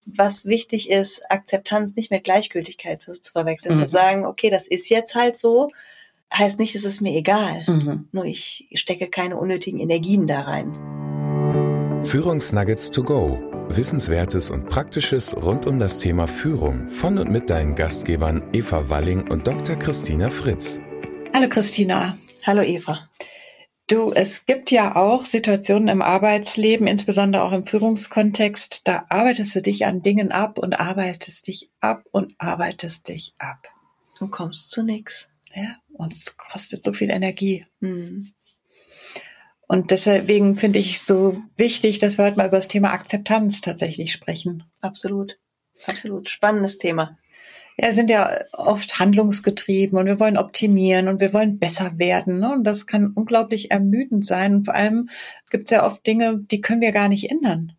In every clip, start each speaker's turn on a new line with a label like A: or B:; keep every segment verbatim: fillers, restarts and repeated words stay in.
A: was wichtig ist, Akzeptanz nicht mit Gleichgültigkeit zu verwechseln. Mhm. Zu sagen, okay, das ist jetzt halt so, heißt nicht, es ist mir egal. Mhm. Nur ich stecke keine unnötigen Energien da rein.
B: Führungsnuggets to go. Wissenswertes und Praktisches rund um das Thema Führung von und mit deinen Gastgebern Eva Walling und Doktor Christina Fritz.
C: Hallo Christina.
A: Hallo Eva.
C: Du, es gibt ja auch Situationen im Arbeitsleben, insbesondere auch im Führungskontext, da arbeitest du dich an Dingen ab und arbeitest dich ab und arbeitest dich ab.
A: Und kommst zu nichts.
C: Ja, und es kostet so viel Energie.
A: Mhm.
C: Und deswegen finde ich so wichtig, dass wir heute mal über das Thema Akzeptanz tatsächlich sprechen.
A: Absolut, absolut. Spannendes Thema.
C: Ja, wir sind ja oft handlungsgetrieben und wir wollen optimieren und wir wollen besser werden. Ne? Und das kann unglaublich ermüdend sein. Und vor allem gibt es ja oft Dinge, die können wir gar nicht ändern.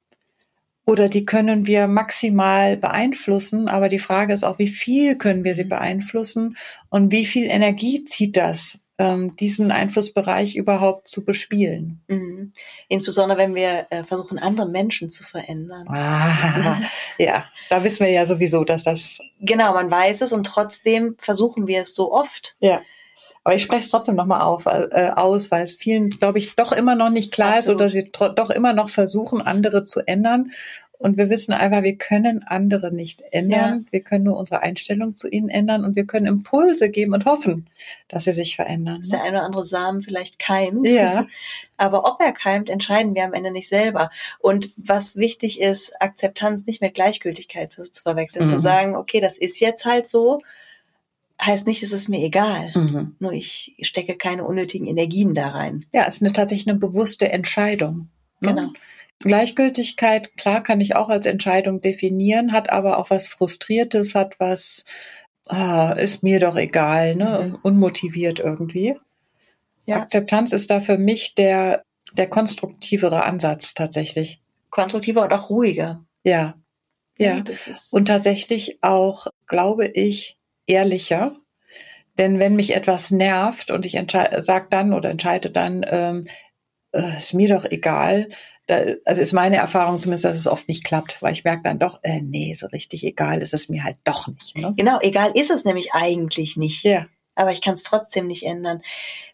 C: Oder die können wir maximal beeinflussen. Aber die Frage ist auch, wie viel können wir sie beeinflussen und wie viel Energie zieht das, ähm, diesen Einflussbereich überhaupt zu bespielen.
A: Mhm. Insbesondere, wenn wir äh, versuchen, andere Menschen zu verändern.
C: Ah, ja, da wissen wir ja sowieso, dass das...
A: Genau, man weiß es und trotzdem versuchen wir es so oft.
C: Ja, aber ich spreche es trotzdem nochmal auf, äh, aus, weil es vielen, glaube ich, doch immer noch nicht klar Absolut. Ist oder sie tro- doch immer noch versuchen, andere zu ändern. Und wir wissen einfach, wir können andere nicht ändern. Ja. Wir können nur unsere Einstellung zu ihnen ändern und wir können Impulse geben und hoffen, dass sie sich verändern.
A: Dass der eine oder andere Samen vielleicht keimt.
C: Ja.
A: Aber ob er keimt, entscheiden wir am Ende nicht selber. Und was wichtig ist, Akzeptanz nicht mit Gleichgültigkeit zu verwechseln. Mhm. Zu sagen, okay, das ist jetzt halt so, heißt nicht, es ist mir egal. Mhm. Nur ich stecke keine unnötigen Energien da rein.
C: Ja, es ist eine, tatsächlich eine bewusste Entscheidung.
A: Genau.
C: Ne? Gleichgültigkeit, klar, kann ich auch als Entscheidung definieren, hat aber auch was Frustriertes, hat was, ah, ist mir doch egal, ne, mhm. unmotiviert irgendwie. Ja. Akzeptanz ist da für mich der, der konstruktivere Ansatz tatsächlich.
A: Konstruktiver und auch ruhiger.
C: Ja, ja. ja
A: das ist
C: und tatsächlich auch, glaube ich, ehrlicher. Denn wenn mich etwas nervt und ich entsche- sag dann oder entscheide dann, ähm, äh, ist mir doch egal, da, also ist meine Erfahrung zumindest, dass es oft nicht klappt, weil ich merke dann doch, äh, nee, so richtig egal ist es mir halt doch nicht. Ne?
A: Genau, egal ist es nämlich eigentlich nicht.
C: Ja.
A: Aber ich kann es trotzdem nicht ändern.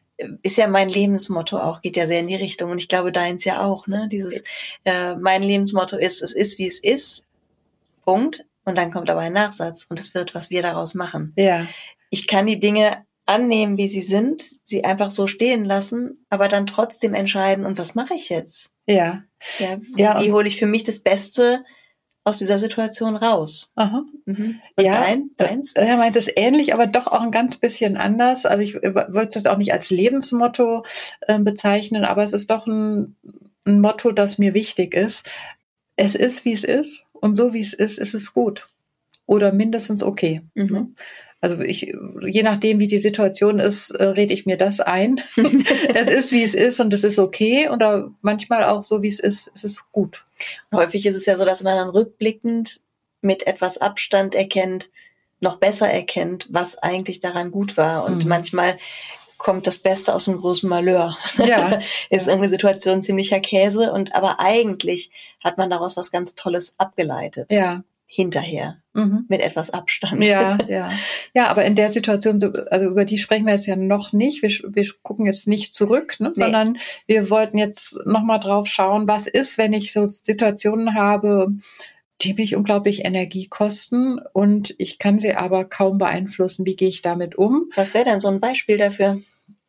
A: Ist ja mein Lebensmotto auch, geht ja sehr in die Richtung. Und ich glaube, deins ja auch, ne? Dieses, äh, mein Lebensmotto ist, es ist, wie es ist. Punkt. Und dann kommt aber ein Nachsatz. Und es wird, was wir daraus machen.
C: Ja.
A: Ich kann die Dinge annehmen, wie sie sind, sie einfach so stehen lassen, aber dann trotzdem entscheiden, und was mache ich jetzt?
C: Ja.
A: Ja, ja, wie hole ich für mich das Beste aus dieser Situation raus?
C: Aha.
A: Mhm. Und
C: ja,
A: dein, deins?
C: Er meint es ähnlich, aber doch auch ein ganz bisschen anders. Also ich würde es jetzt auch nicht als Lebensmotto äh, bezeichnen, aber es ist doch ein, ein Motto, das mir wichtig ist. Es ist, wie es ist, und so wie es ist, ist es gut. Oder mindestens okay.
A: Mhm.
C: Also ich, je nachdem, wie die Situation ist, äh, rede ich mir das ein. Es ist, wie es ist und es ist okay. Oder manchmal auch so, wie es ist, es ist gut.
A: Häufig ist es ja so, dass man dann rückblickend mit etwas Abstand erkennt, noch besser erkennt, was eigentlich daran gut war. Und mhm. manchmal kommt das Beste aus dem großen Malheur.
C: Ja,
A: ist
C: ja.
A: irgendeine Situation ziemlicher Käse. Und aber eigentlich hat man daraus was ganz Tolles abgeleitet.
C: Ja.
A: Hinterher.
C: Mhm.
A: Mit etwas Abstand.
C: Ja, ja. Ja, aber in der Situation, also über die sprechen wir jetzt ja noch nicht. Wir, wir gucken jetzt nicht zurück, ne, nee. sondern wir wollten jetzt nochmal drauf schauen, was ist, wenn ich so Situationen habe, die mich unglaublich Energie kosten und ich kann sie aber kaum beeinflussen. Wie gehe ich damit um?
A: Was wäre denn so ein Beispiel dafür?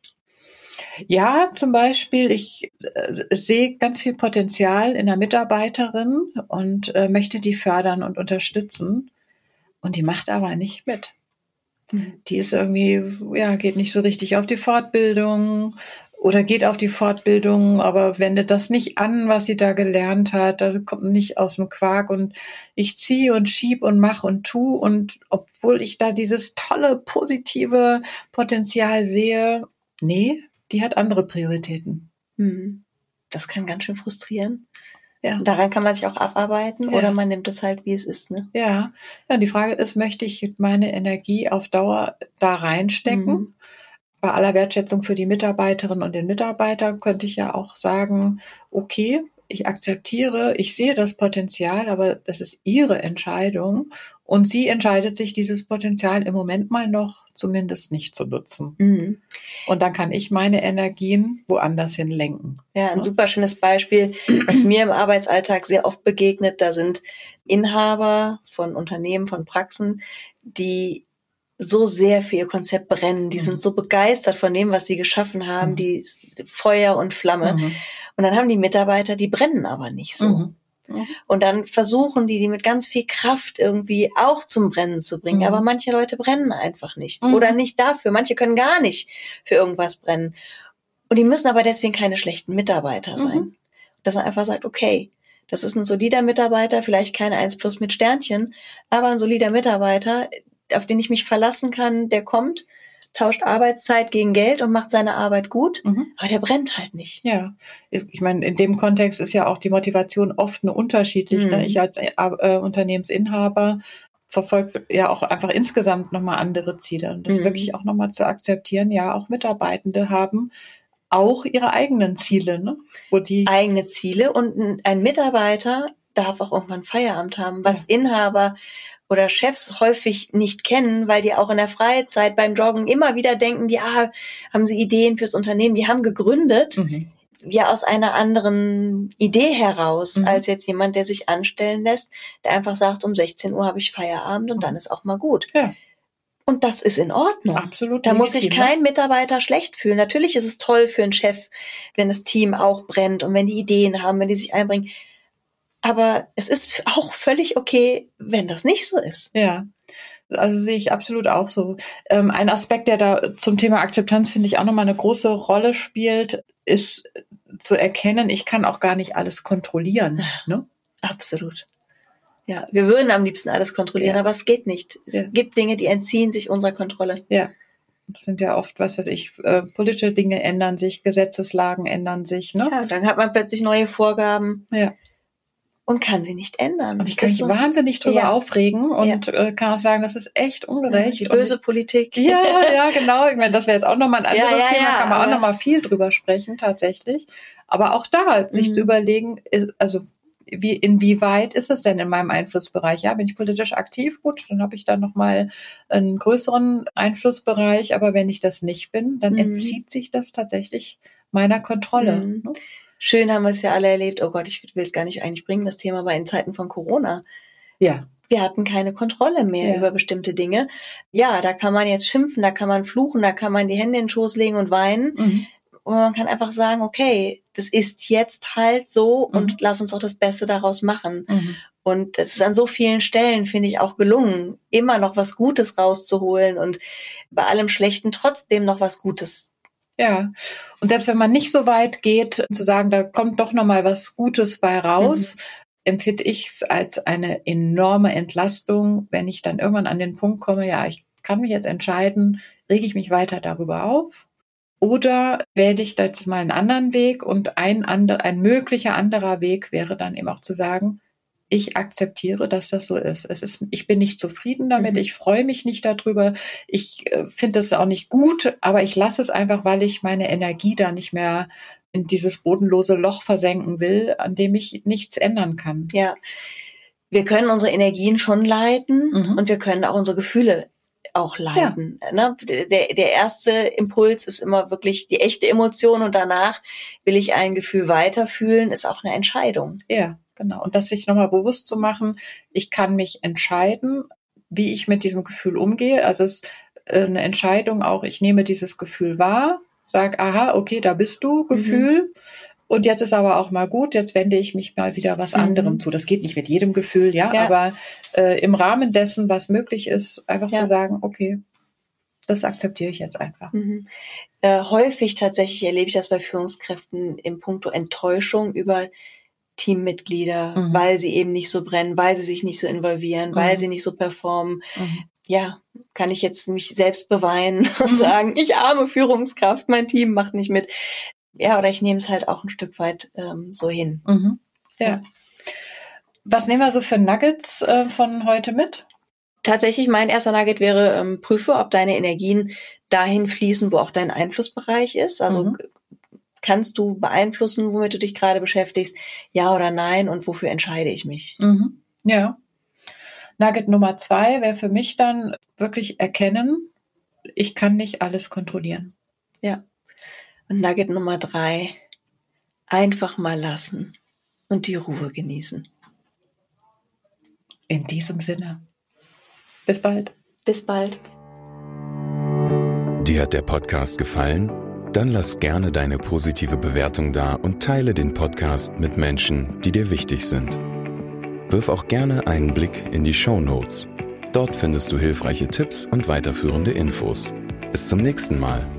C: Ja, zum Beispiel, ich äh, sehe ganz viel Potenzial in einer Mitarbeiterin und äh, möchte die fördern und unterstützen. Und die macht aber nicht mit. Mhm. Die ist irgendwie, ja, geht nicht so richtig auf die Fortbildung oder geht auf die Fortbildung, aber wendet das nicht an, was sie da gelernt hat. Also kommt nicht aus dem Quark und ich ziehe und schieb und mach und tu. Und obwohl ich da dieses tolle, positive Potenzial sehe, nee, die hat andere Prioritäten.
A: Mhm. Das kann ganz schön frustrieren.
C: Ja.
A: Daran kann man sich auch abarbeiten
C: ja.
A: oder man nimmt es halt, wie es ist, ne?
C: Ja. Ja, die Frage ist, möchte ich meine Energie auf Dauer da reinstecken? Mhm. Bei aller Wertschätzung für die Mitarbeiterinnen und den Mitarbeiter könnte ich ja auch sagen, okay, ich akzeptiere, ich sehe das Potenzial, aber das ist ihre Entscheidung und sie entscheidet sich, dieses Potenzial im Moment mal noch zumindest nicht zu nutzen.
A: Mhm.
C: Und dann kann ich meine Energien woanders hin lenken.
A: Ja, ein super schönes Beispiel, was mir im Arbeitsalltag sehr oft begegnet, da sind Inhaber von Unternehmen, von Praxen, die so sehr für ihr Konzept brennen, die mhm. sind so begeistert von dem, was sie geschaffen haben, mhm. die Feuer und Flamme. Mhm. Und dann haben die Mitarbeiter, die brennen aber nicht so. Mhm. Mhm. Und dann versuchen die, die mit ganz viel Kraft irgendwie auch zum Brennen zu bringen. Mhm. Aber manche Leute brennen einfach nicht. Mhm. Oder nicht dafür. Manche können gar nicht für irgendwas brennen. Und die müssen aber deswegen keine schlechten Mitarbeiter sein. Mhm. Dass man einfach sagt, okay, das ist ein solider Mitarbeiter, vielleicht keine eins plus mit Sternchen, aber ein solider Mitarbeiter, auf den ich mich verlassen kann, der kommt, tauscht Arbeitszeit gegen Geld und macht seine Arbeit gut, mhm. aber der brennt halt nicht.
C: Ja, ich meine, in dem Kontext ist ja auch die Motivation oft eine unterschiedliche. Mhm. Ne? Ich als äh, Unternehmensinhaber verfolge ja auch einfach insgesamt nochmal andere Ziele. Und das mhm. wirklich auch nochmal zu akzeptieren, ja, auch Mitarbeitende haben auch ihre eigenen Ziele. Ne?
A: Wo die eigene Ziele und ein Mitarbeiter darf auch irgendwann Feierabend haben, was ja. Inhaber oder Chefs häufig nicht kennen, weil die auch in der Freizeit beim Joggen immer wieder denken, die ah, haben sie Ideen fürs Unternehmen, die haben gegründet, mhm. ja aus einer anderen Idee heraus, mhm. als jetzt jemand, der sich anstellen lässt, der einfach sagt, um sechzehn Uhr habe ich Feierabend und mhm. dann ist auch mal gut.
C: Ja.
A: Und das ist in Ordnung.
C: Absolut.
A: Da muss sich kein Mitarbeiter schlecht fühlen. Natürlich ist es toll für einen Chef, wenn das Team auch brennt und wenn die Ideen haben, wenn die sich einbringen. Aber es ist auch völlig okay, wenn das nicht so ist.
C: Ja, also sehe ich absolut auch so. Ähm, ein Aspekt, der da zum Thema Akzeptanz, finde ich, auch nochmal eine große Rolle spielt, ist zu erkennen, ich kann auch gar nicht alles kontrollieren. Ne?
A: Absolut. Ja, wir würden am liebsten alles kontrollieren, ja. aber es geht nicht. Es ja. gibt Dinge, die entziehen sich unserer Kontrolle.
C: Ja. Das sind ja oft, was weiß ich, äh, politische Dinge ändern sich, Gesetzeslagen ändern sich. Ne?
A: Ja, dann hat man plötzlich neue Vorgaben.
C: Ja.
A: Und kann sie nicht ändern.
C: Und ich kann mich so wahnsinnig drüber ja. aufregen und ja. äh, kann auch sagen, das ist echt ungerecht.
A: Ja, die böse
C: ich,
A: Politik.
C: Ja, ja, genau. Ich meine, das wäre jetzt auch nochmal ein anderes
A: ja, ja,
C: Thema,
A: ja,
C: kann man auch nochmal viel drüber sprechen, tatsächlich. Aber auch da, sich mhm. zu überlegen, also wie inwieweit ist es denn in meinem Einflussbereich? Ja, bin ich politisch aktiv? Gut, dann habe ich da nochmal einen größeren Einflussbereich. Aber wenn ich das nicht bin, dann mhm. entzieht sich das tatsächlich meiner Kontrolle.
A: Mhm. Schön haben wir es ja alle erlebt. Oh Gott, ich will es gar nicht eigentlich bringen, das Thema war in Zeiten von Corona.
C: Ja.
A: Wir hatten keine Kontrolle mehr ja. über bestimmte Dinge. Ja, da kann man jetzt schimpfen, da kann man fluchen, da kann man die Hände in den Schoß legen und weinen. Mhm. Und man kann einfach sagen, okay, das ist jetzt halt so mhm. und lass uns doch das Beste daraus machen. Mhm. Und es ist an so vielen Stellen, finde ich, auch gelungen, immer noch was Gutes rauszuholen und bei allem Schlechten trotzdem noch was Gutes.
C: Ja, und selbst wenn man nicht so weit geht, zu sagen, da kommt doch noch mal was Gutes bei raus, mhm. empfinde ich es als eine enorme Entlastung, wenn ich dann irgendwann an den Punkt komme, ja, ich kann mich jetzt entscheiden, rege ich mich weiter darüber auf oder wähle ich da jetzt mal einen anderen Weg und ein, ander, ein möglicher anderer Weg wäre dann eben auch zu sagen, ich akzeptiere, dass das so ist. Es ist, ich bin nicht zufrieden damit, mhm. ich freue mich nicht darüber, ich äh, finde es auch nicht gut, aber ich lasse es einfach, weil ich meine Energie da nicht mehr in dieses bodenlose Loch versenken will, an dem ich nichts ändern kann.
A: Ja, wir können unsere Energien schon leiten mhm. und wir können auch unsere Gefühle auch leiten. Ja. Ne? Der, der erste Impuls ist immer wirklich die echte Emotion und danach will ich ein Gefühl weiterfühlen, ist auch eine Entscheidung.
C: Ja. Genau. Und das sich nochmal bewusst zu machen, ich kann mich entscheiden, wie ich mit diesem Gefühl umgehe. Also es ist eine Entscheidung auch, ich nehme dieses Gefühl wahr, sage, aha, okay, da bist du, Gefühl. Mhm. Und jetzt ist aber auch mal gut, jetzt wende ich mich mal wieder was mhm. anderem zu. Das geht nicht mit jedem Gefühl, ja, ja. aber äh, im Rahmen dessen, was möglich ist, einfach ja. zu sagen, okay, das akzeptiere ich jetzt einfach.
A: Mhm. Äh, häufig tatsächlich erlebe ich das bei Führungskräften im Punkto Enttäuschung über Teammitglieder, mhm. weil sie eben nicht so brennen, weil sie sich nicht so involvieren, mhm. weil sie nicht so performen. Mhm. Ja, kann ich jetzt mich selbst beweinen und mhm. sagen, ich arme Führungskraft, mein Team macht nicht mit. Ja, oder ich nehme es halt auch ein Stück weit ähm, so hin.
C: Mhm. Ja. ja. Was nehmen wir so für Nuggets äh, von heute mit?
A: Tatsächlich, mein erster Nugget wäre, ähm, prüfe, ob deine Energien dahin fließen, wo auch dein Einflussbereich ist. Also mhm. kannst du beeinflussen, womit du dich gerade beschäftigst? Ja oder nein? Und wofür entscheide ich mich?
C: Mhm. Ja. Nugget Nummer zwei wäre für mich dann wirklich erkennen, ich kann nicht alles kontrollieren.
A: Ja. Und Nugget Nummer drei, einfach mal lassen und die Ruhe genießen.
C: In diesem Sinne. Bis bald.
A: Bis bald.
B: Dir hat der Podcast gefallen? Dann lass gerne deine positive Bewertung da und teile den Podcast mit Menschen, die dir wichtig sind. Wirf auch gerne einen Blick in die Shownotes. Dort findest du hilfreiche Tipps und weiterführende Infos. Bis zum nächsten Mal.